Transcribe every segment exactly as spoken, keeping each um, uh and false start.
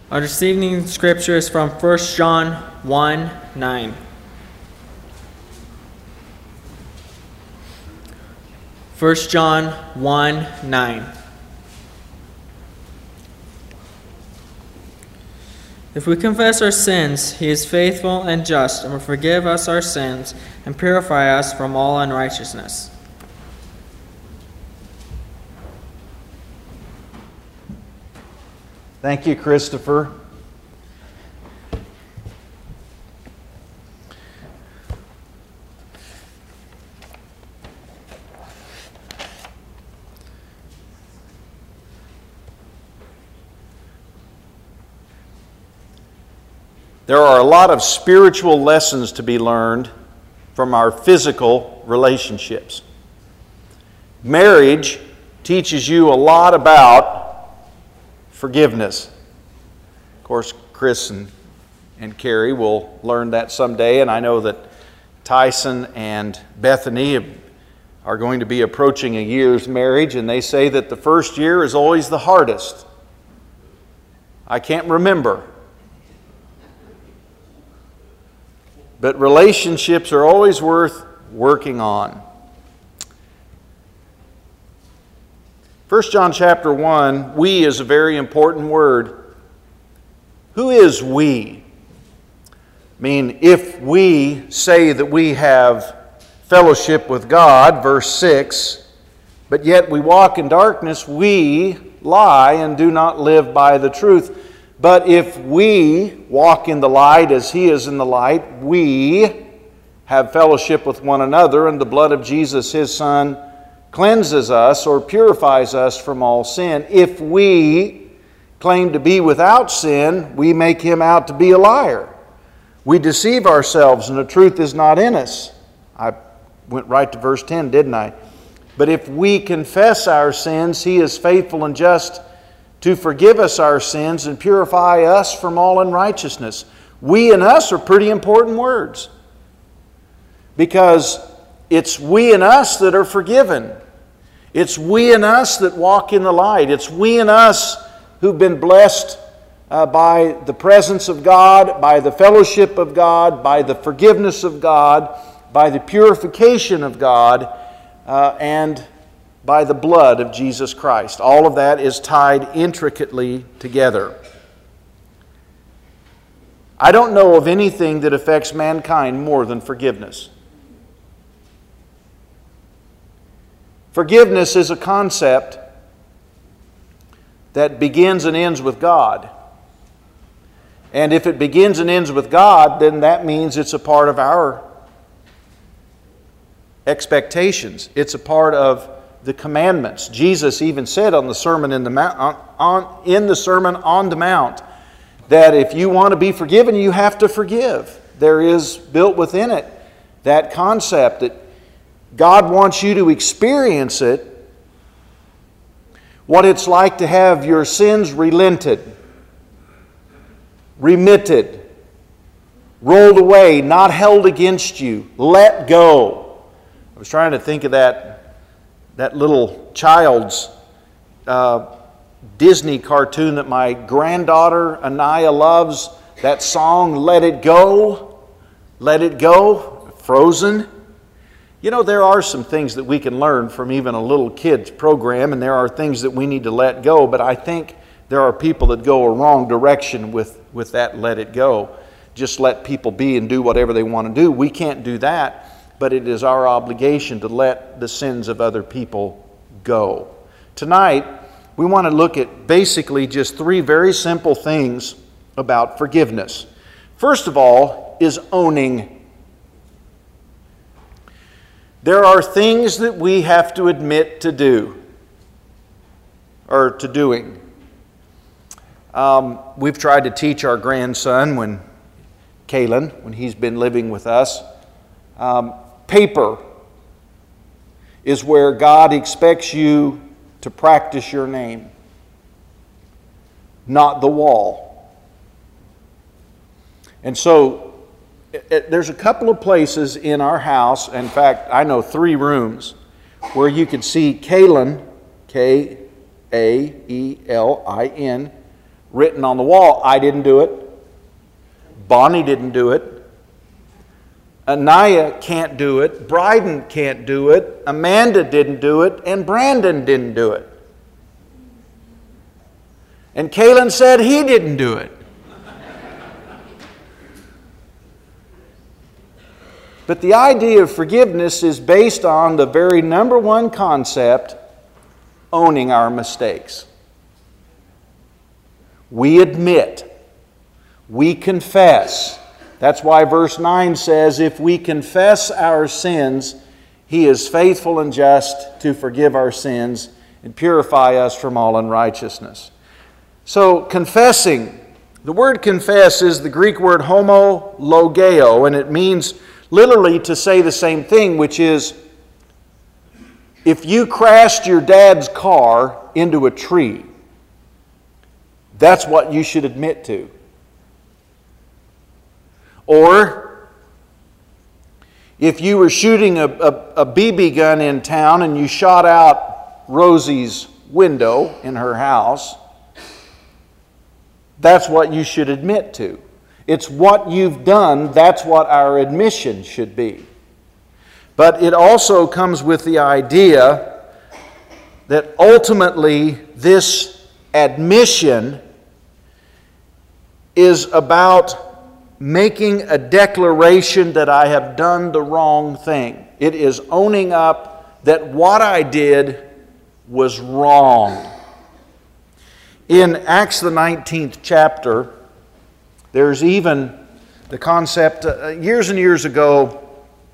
Our this evening's scripture is from First John one nine. First John one nine. If we confess our sins, He is faithful and just and will forgive us our sins and purify us from all unrighteousness. Thank you, Christopher. There are a lot of spiritual lessons to be learned from our physical relationships. Marriage teaches you a lot about forgiveness. Of course, Chris and, and Carrie will learn that someday, and I know that Tyson and Bethany are going to be approaching a year's marriage, and they say that the first year is always the hardest. I can't remember. But relationships are always worth working on. First John chapter one, we is a very important word. Who is we? I mean, if we say that we have fellowship with God, verse six, but yet we walk in darkness, we lie and do not live by the truth. But if we walk in the light as He is in the light, we have fellowship with one another, and the blood of Jesus, His Son, cleanses us or purifies us from all sin. If we claim to be without sin, we make Him out to be a liar. We deceive ourselves, and the truth is not in us. I went right to verse ten, didn't I? But if we confess our sins, He is faithful and just to forgive us our sins and purify us from all unrighteousness. We and us are pretty important words, because it's we and us that are forgiven. It's we and us that walk in the light. It's we and us who've been blessed uh, by the presence of God, by the fellowship of God, by the forgiveness of God, by the purification of God, uh, and by the blood of Jesus Christ. All of that is tied intricately together. I don't know of anything that affects mankind more than forgiveness. Forgiveness is a concept that begins and ends with God. And if it begins and ends with God, then that means it's a part of our expectations. It's a part of the commandments. Jesus even said on the Sermon in the Mount, on, on, in the Sermon on the Mount, that if you want to be forgiven, you have to forgive. There is built within it that concept that God wants you to experience it, what it's like to have your sins relented, remitted, rolled away, not held against you, let go. I was trying to think of that that little child's uh, Disney cartoon that my granddaughter Anaya loves, that song, Let It Go, Let It Go, Frozen. You know, there are some things that we can learn from even a little kid's program, and there are things that we need to let go, but I think there are people that go a wrong direction with, with that let it go. Just let people be and do whatever they want to do. We can't do that. But it is our obligation to let the sins of other people go. Tonight, we want to look at basically just three very simple things about forgiveness. First of all is owning. There are things that we have to admit to do, or to doing. Um, we've tried to teach our grandson, when Kalen, when he's been living with us, um, paper is where God expects you to practice your name, not the wall. And so it, it, there's a couple of places in our house, in fact, I know three rooms, where you could see Kalen, K A E L I N, written on the wall. I didn't do it. Bonnie didn't do it. Anaya can't do it. Bryden can't do it. Amanda didn't do it. And Brandon didn't do it. And Kalen said he didn't do it. But the idea of forgiveness is based on the very number one concept, owning our mistakes. We admit. We confess. That's why verse nine says, if we confess our sins, He is faithful and just to forgive our sins and purify us from all unrighteousness. So, confessing. The word confess is the Greek word homologeo, and it means literally to say the same thing, which is, if you crashed your dad's car into a tree, that's what you should admit to. Or, if you were shooting a, a, a B B gun in town and you shot out Rosie's window in her house, that's what you should admit to. It's what you've done, that's what our admission should be. But it also comes with the idea that ultimately this admission is about making a declaration that I have done the wrong thing. It is owning up that what I did was wrong. In Acts the nineteenth chapter, there's even the concept, uh, years and years ago,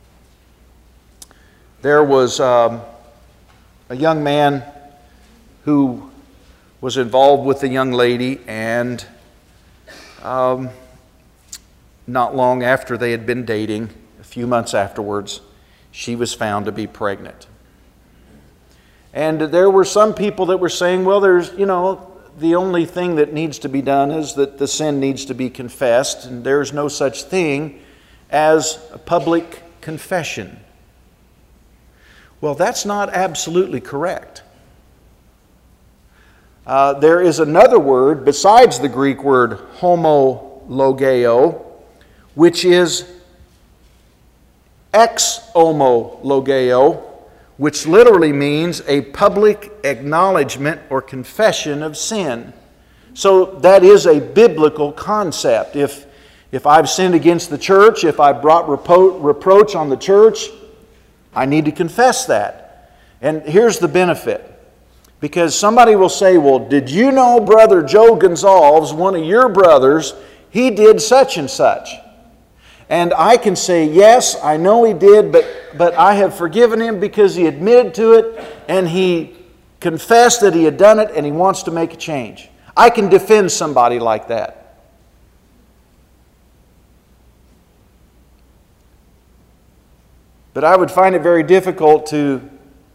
there was um, a young man who was involved with a young lady, and um, not long after they had been dating, a few months afterwards, she was found to be pregnant. And there were some people that were saying, well, there's, you know, the only thing that needs to be done is that the sin needs to be confessed, and there's no such thing as a public confession. Well, that's not absolutely correct. Uh, there is another word besides the Greek word homologeo, which is exomologeo, which literally means a public acknowledgement or confession of sin. So that is a biblical concept. If, if I've sinned against the church, if I brought repro- reproach on the church, I need to confess that. And here's the benefit. Because somebody will say, well, did you know Brother Joe Gonzalez, one of your brothers, he did such and such? And I can say, yes, I know he did, but, but I have forgiven him because he admitted to it and he confessed that he had done it and he wants to make a change. I can defend somebody like that. But I would find it very difficult to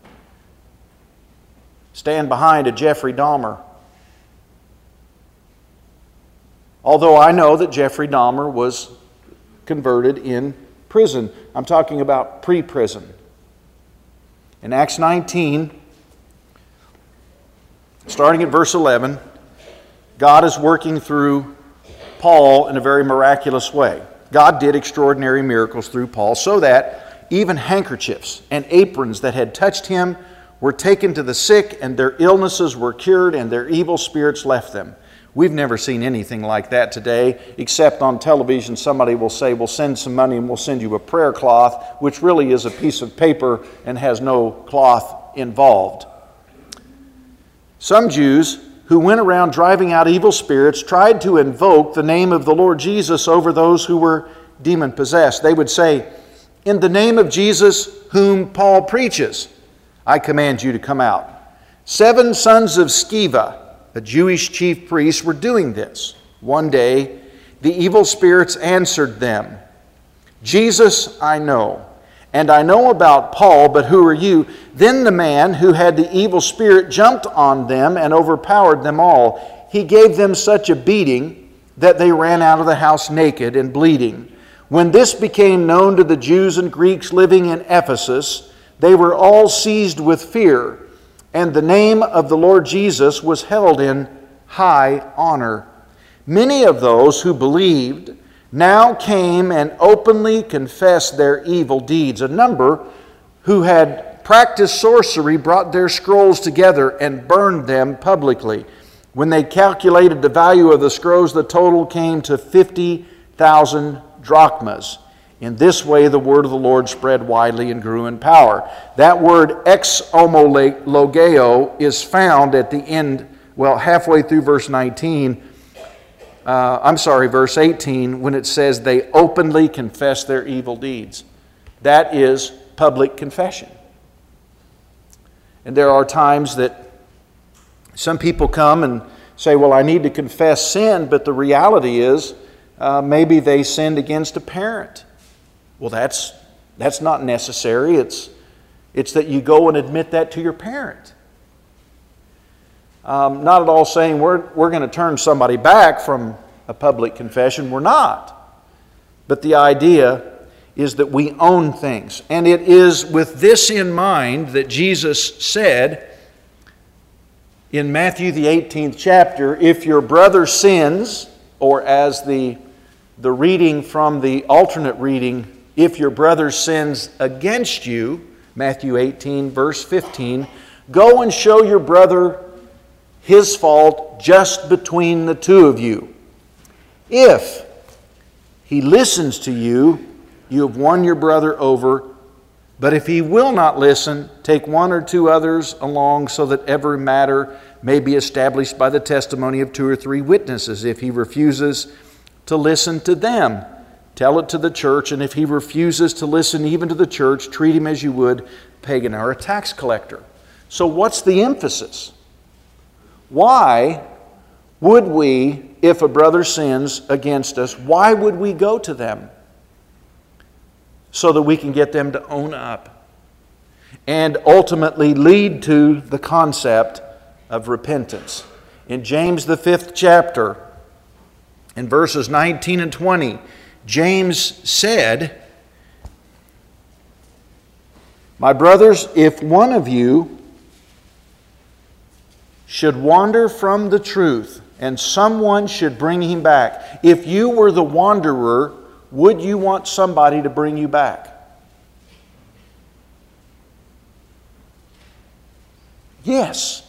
stand behind a Jeffrey Dahmer. Although I know that Jeffrey Dahmer was converted in prison. I'm talking about pre-prison. In Acts nineteen, starting at verse eleven, God is working through Paul in a very miraculous way. God did extraordinary miracles through Paul so that even handkerchiefs and aprons that had touched him were taken to the sick, and their illnesses were cured, and their evil spirits left them. We've never seen anything like that today, except on television somebody will say, we'll send some money and we'll send you a prayer cloth, which really is a piece of paper and has no cloth involved. Some Jews who went around driving out evil spirits tried to invoke the name of the Lord Jesus over those who were demon-possessed. They would say, in the name of Jesus whom Paul preaches, I command you to come out. Seven sons of Sceva, a Jewish chief priest, were doing this. One day, the evil spirits answered them, Jesus I know, and I know about Paul, but who are you? Then the man who had the evil spirit jumped on them and overpowered them all. He gave them such a beating that they ran out of the house naked and bleeding. When this became known to the Jews and Greeks living in Ephesus, they were all seized with fear, and the name of the Lord Jesus was held in high honor. Many of those who believed now came and openly confessed their evil deeds. A number who had practiced sorcery brought their scrolls together and burned them publicly. When they calculated the value of the scrolls, the total came to fifty thousand drachmas. In this way, the word of the Lord spread widely and grew in power. That word ex homologeo is found at the end, well, halfway through verse nineteen. Uh, I'm sorry, verse eighteen, when it says they openly confess their evil deeds. That is public confession. And there are times that some people come and say, well, I need to confess sin, but the reality is uh, maybe they sinned against a parent. Well, that's that's not necessary. It's, it's that you go and admit that to your parent. Um, not at all saying we're, we're going to turn somebody back from a public confession. We're not. But the idea is that we own things. And it is with this in mind that Jesus said in Matthew the eighteenth chapter, if your brother sins, or as the, the reading from the alternate reading, if your brother sins against you, Matthew eighteen, verse fifteen, go and show your brother his fault just between the two of you. If he listens to you, you have won your brother over. But if he will not listen, take one or two others along so that every matter may be established by the testimony of two or three witnesses. If he refuses to listen to them, tell it to the church. And if he refuses to listen even to the church, treat him as you would a pagan or a tax collector. So what's the emphasis? Why would we, if a brother sins against us, why would we go to them? So that we can get them to own up and ultimately lead to the concept of repentance. In James the fifth chapter, in verses nineteen and twenty, James said, my brothers, if one of you should wander from the truth and someone should bring him back, if you were the wanderer, would you want somebody to bring you back? Yes.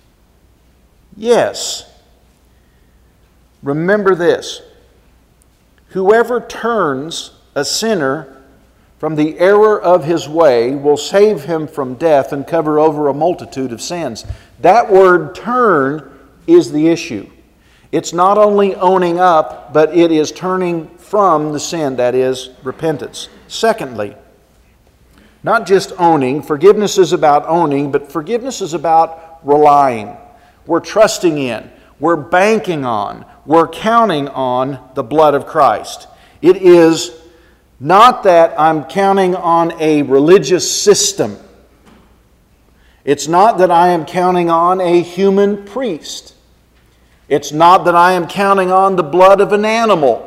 Yes. Remember this. Whoever turns a sinner from the error of his way will save him from death and cover over a multitude of sins. That word turn is the issue. It's not only owning up, but it is turning from the sin, that is, repentance. Secondly, not just owning. Forgiveness is about owning, but forgiveness is about relying. We're trusting in, we're banking on, we're counting on the blood of Christ. It is not that I'm counting on a religious system. It's not that I am counting on a human priest. It's not that I am counting on the blood of an animal.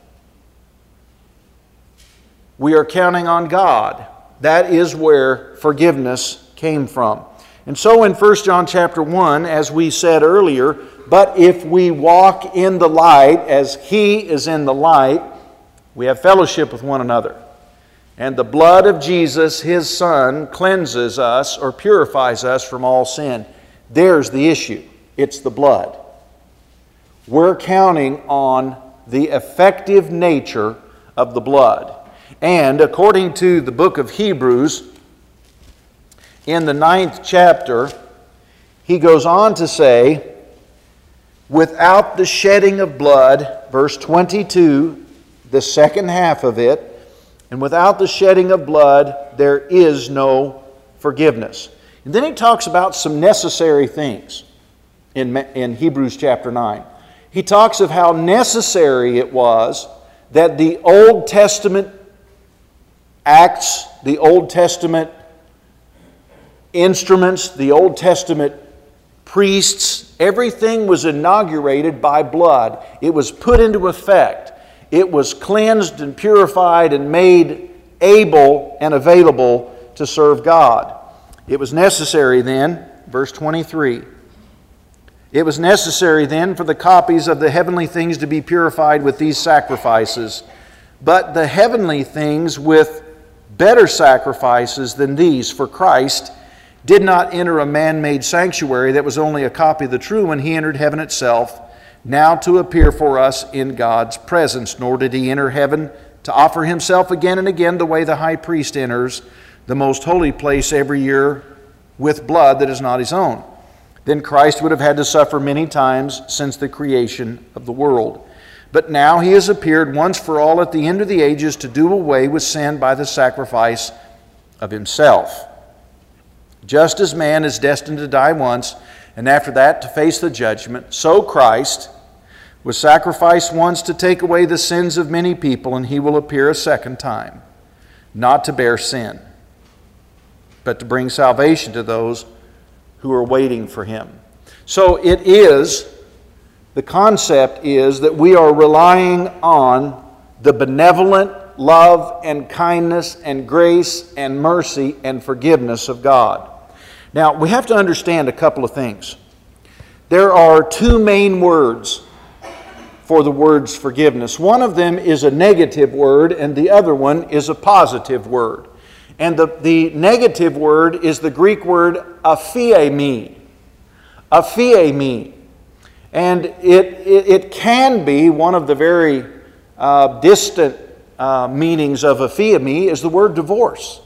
We are counting on God. That is where forgiveness came from. And so in First John chapter one, as we said earlier, but if we walk in the light as He is in the light, we have fellowship with one another. And the blood of Jesus, His Son, cleanses us or purifies us from all sin. There's the issue. It's the blood. We're counting on the effective nature of the blood. And according to the book of Hebrews, in the ninth chapter, he goes on to say, without the shedding of blood, verse twenty-two, the second half of it, and without the shedding of blood, there is no forgiveness. And then he talks about some necessary things in, in Hebrews chapter nine. He talks of how necessary it was that the Old Testament acts, the Old Testament instruments, the Old Testament priests, everything was inaugurated by blood. It was put into effect. It was cleansed and purified and made able and available to serve God. It was necessary then, verse twenty-three, It was necessary then for the copies of the heavenly things to be purified with these sacrifices, but the heavenly things with better sacrifices than these, for Christ did not enter a man-made sanctuary that was only a copy of the true one. He entered heaven itself, now to appear for us in God's presence. Nor did he enter heaven to offer himself again and again the way the high priest enters the most holy place every year with blood that is not his own. Then Christ would have had to suffer many times since the creation of the world. But now he has appeared once for all at the end of the ages to do away with sin by the sacrifice of himself. Just as man is destined to die once, and after that to face the judgment, so Christ was sacrificed once to take away the sins of many people, and he will appear a second time, not to bear sin, but to bring salvation to those who are waiting for him. So it is, the concept is that we are relying on the benevolent love and kindness and grace and mercy and forgiveness of God. Now, we have to understand a couple of things. There are two main words for the words forgiveness. One of them is a negative word, and the other one is a positive word. And the, the negative word is the Greek word aphiemi. Aphiemi. And it, it, it can be one of the very uh, distant uh, meanings of aphiemi is the word divorce.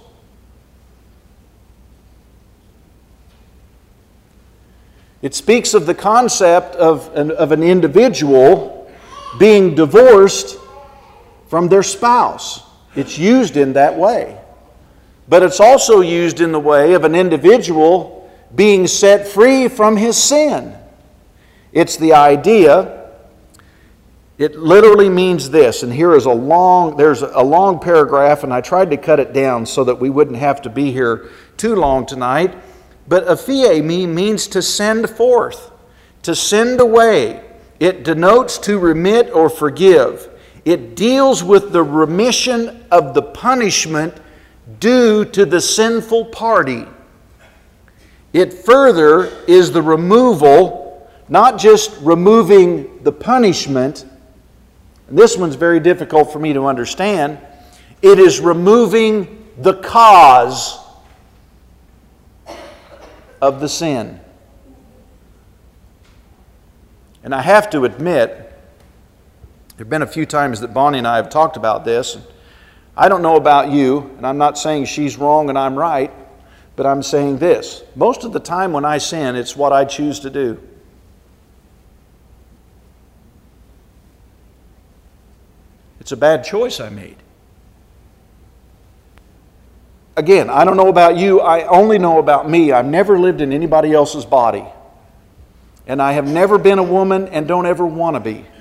It speaks of the concept of an, of an individual being divorced from their spouse. It's used in that way. But it's also used in the way of an individual being set free from his sin. It's the idea, it literally means this, and here is a long, there's a long paragraph, and I tried to cut it down so that we wouldn't have to be here too long tonight. But aphiemi means to send forth, to send away. It denotes to remit or forgive. It deals with the remission of the punishment due to the sinful party. It further is the removal, not just removing the punishment, and this one's very difficult for me to understand, it is removing the cause of the sin. And I have to admit, there have been a few times that Bonnie and I have talked about this. I don't know about you, and I'm not saying she's wrong and I'm right, but I'm saying this. Most of the time when I sin, it's what I choose to do. It's a bad choice I made. Again, I don't know about you, I only know about me. I've never lived in anybody else's body. And I have never been a woman and don't ever want to be.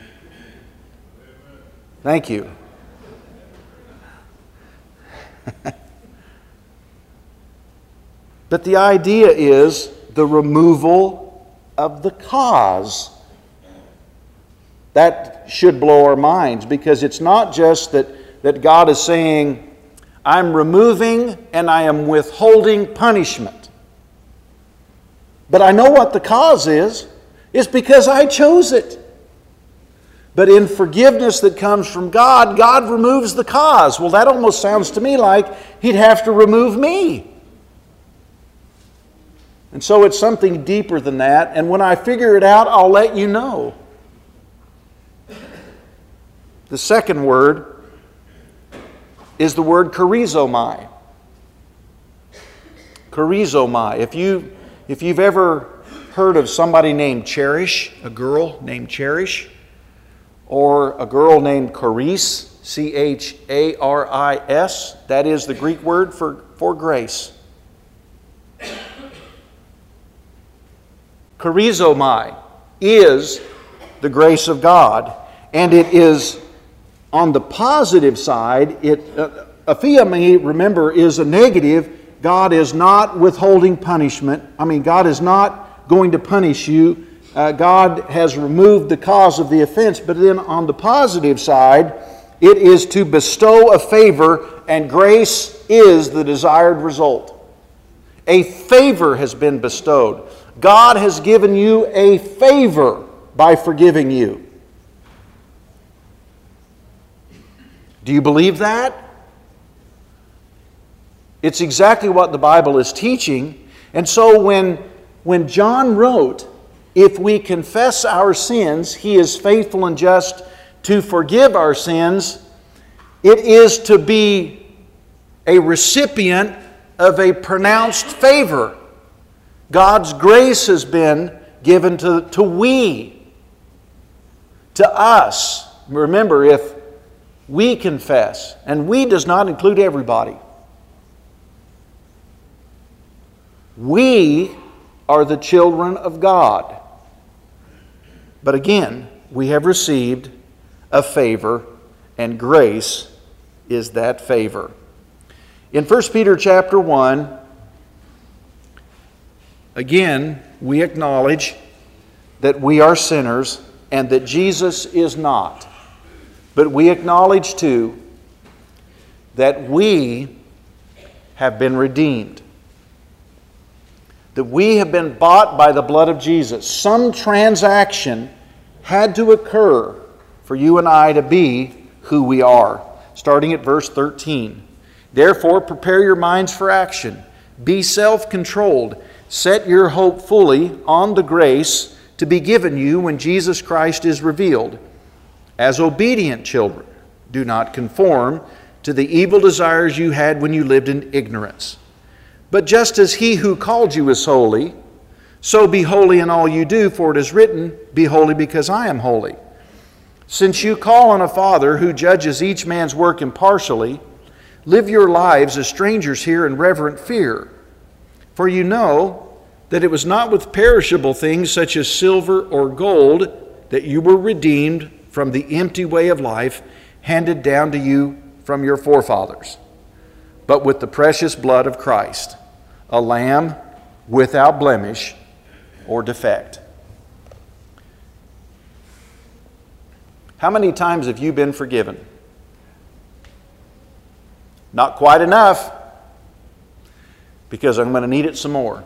Thank you. But the idea is the removal of the cause. That should blow our minds, because it's not just that, that God is saying, I'm removing and I am withholding punishment. But I know what the cause is. It's because I chose it. But in forgiveness that comes from God, God removes the cause. Well, that almost sounds to me like He'd have to remove me. And so it's something deeper than that. And when I figure it out, I'll let you know. The second word is the word charizomai. Charizomai. If you, if you've ever heard of somebody named Cherish, a girl named Cherish, or a girl named Charis, C H A R I S, that is the Greek word for, for grace. Charizomai is the grace of God, and it is on the positive side. It uh, aphiemi, remember, is a negative. God is not withholding punishment. I mean, God is not going to punish you. Uh, God has removed the cause of the offense. But then on the positive side, it is to bestow a favor, and grace is the desired result. A favor has been bestowed. God has given you a favor by forgiving you. Do you believe that? It's exactly what the Bible is teaching. And so when, when John wrote, if we confess our sins, He is faithful and just to forgive our sins, it is to be a recipient of a pronounced favor. God's grace has been given to, to we, to us. Remember, if we confess, and we does not include everybody. We are the children of God. But again, we have received a favor, and grace is that favor. In First Peter chapter one, again, we acknowledge that we are sinners and that Jesus is not. But we acknowledge too that we have been redeemed. That we have been bought by the blood of Jesus. Some transaction had to occur for you and I to be who we are. Starting at verse thirteen. Therefore, prepare your minds for action. Be self-controlled. Set your hope fully on the grace to be given you when Jesus Christ is revealed. As obedient children, do not conform to the evil desires you had when you lived in ignorance. But just as He who called you is holy, so be holy in all you do, for it is written, be holy because I am holy. Since you call on a Father who judges each man's work impartially, live your lives as strangers here in reverent fear. For you know that it was not with perishable things such as silver or gold that you were redeemed from the empty way of life handed down to you from your forefathers, but with the precious blood of Christ, a lamb without blemish or defect. How many times have you been forgiven? Not quite enough, because I'm going to need it some more.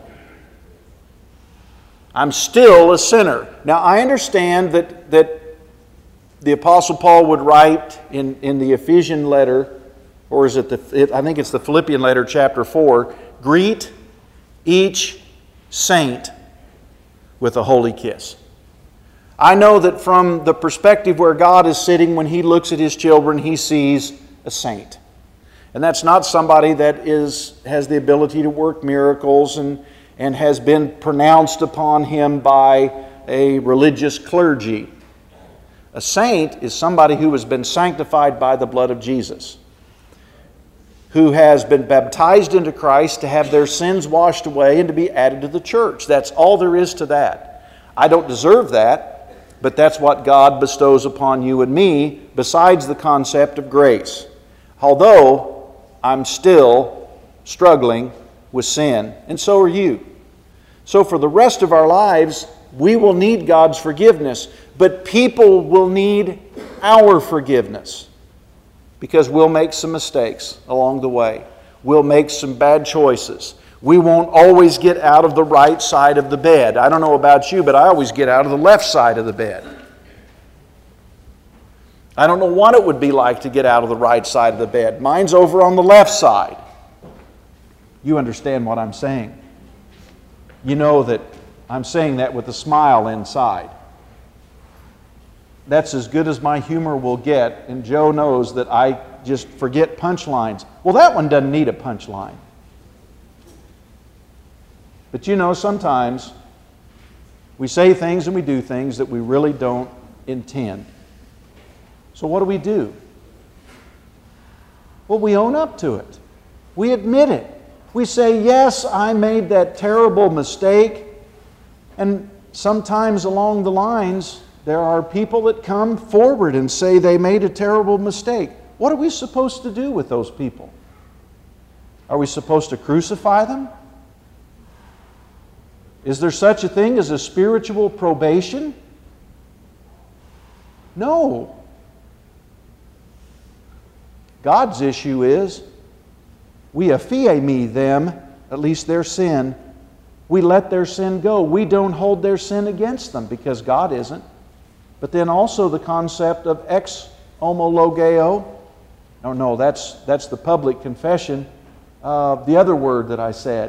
I'm still a sinner. Now, I understand that, that the Apostle Paul would write in, in the Ephesian letter, or is it the, it, I think it's the Philippian letter, chapter four, greet each saint with a holy kiss. I know that from the perspective where God is sitting, when He looks at His children, He sees a saint. And that's not somebody that is has the ability to work miracles and, and has been pronounced upon him by a religious clergy. A saint is somebody who has been sanctified by the blood of Jesus, who has been baptized into Christ to have their sins washed away and to be added to the church. That's all there is to that. I don't deserve that, but that's what God bestows upon you and me, besides the concept of grace. Although I'm still struggling with sin, and so are you. So for the rest of our lives, we will need God's forgiveness, but people will need our forgiveness, because we'll make some mistakes along the way. We'll make some bad choices. We won't always get out of the right side of the bed. I don't know about you, but I always get out of the left side of the bed. I don't know what it would be like to get out of the right side of the bed. Mine's over on the left side. You understand what I'm saying. You know that I'm saying that with a smile inside. That's as good as my humor will get, and Joe knows that I just forget punchlines. Well, that one doesn't need a punchline. But you know, sometimes we say things and we do things that we really don't intend. So what do we do? Well, we own up to it. We admit it. We say, yes, I made that terrible mistake. And sometimes along the lines, there are people that come forward and say they made a terrible mistake. What are we supposed to do with those people? Are we supposed to crucify them? Is there such a thing as a spiritual probation? No. God's issue is, we aphiemi them, at least their sin, We let their sin go. We don't hold their sin against them because God isn't. But then also the concept of ex homologeo. No, no, that's, that's the public confession. Uh, the other word that I said.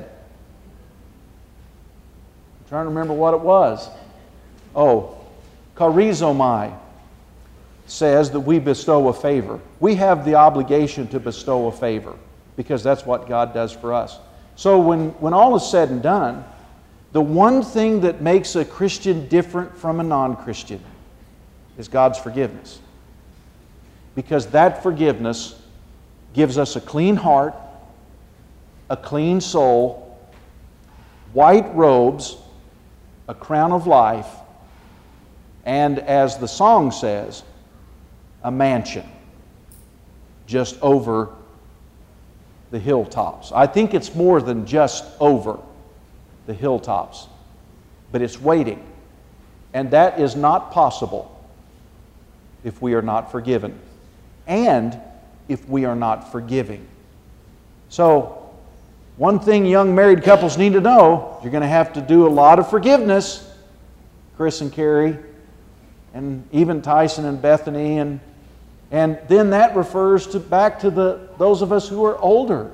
I'm trying to remember what it was. Oh, charizomai says that we bestow a favor. We have the obligation to bestow a favor because that's what God does for us. So when, when all is said and done, the one thing that makes a Christian different from a non-Christian is God's forgiveness. Because that forgiveness gives us a clean heart, a clean soul, white robes, a crown of life, and as the song says, a mansion just over the hilltops. I think it's more than just over the hilltops, but it's waiting. And that is not possible if we are not forgiven and if we are not forgiving. So, one thing young married couples need to know, you're going to have to do a lot of forgiveness. Chris and Carrie, and even Tyson and Bethany, and and then that refers to back to the those of us who are older.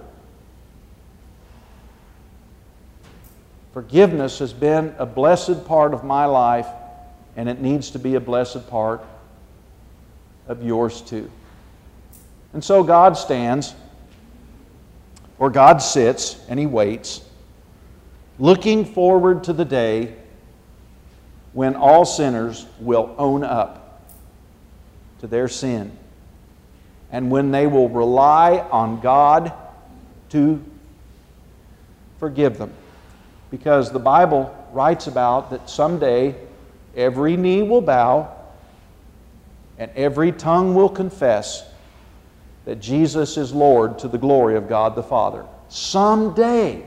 Forgiveness has been a blessed part of my life, and it needs to be a blessed part of yours too. And so God stands, or God sits, and He waits, looking forward to the day when all sinners will own up to their sin, and when they will rely on God to forgive them. Because the Bible writes about that someday every knee will bow and every tongue will confess that Jesus is Lord to the glory of God the Father. Someday.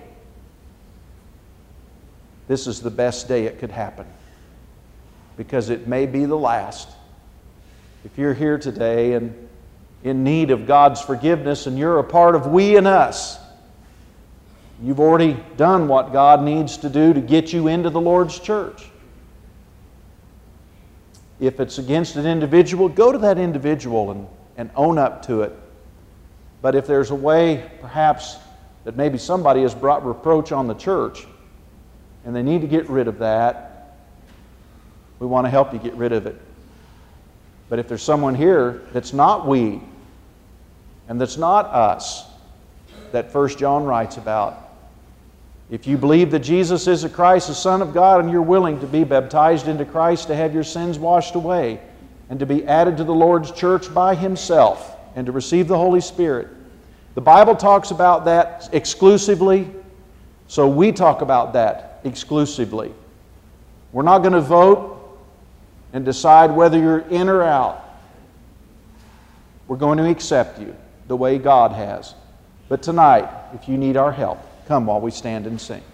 This is the best day it could happen, because it may be the last. If you're here today and in need of God's forgiveness and you're a part of we and us, you've already done what God needs to do to get you into the Lord's church. If it's against an individual, go to that individual and, and own up to it. But if there's a way, perhaps, that maybe somebody has brought reproach on the church and they need to get rid of that, we want to help you get rid of it. But if there's someone here that's not we, and that's not us, that First John writes about, if you believe that Jesus is the Christ, the Son of God, and you're willing to be baptized into Christ to have your sins washed away and to be added to the Lord's church by Himself and to receive the Holy Spirit. The Bible talks about that exclusively, so we talk about that exclusively. We're not going to vote and decide whether you're in or out. We're going to accept you the way God has. But tonight, if you need our help, come while we stand and sing.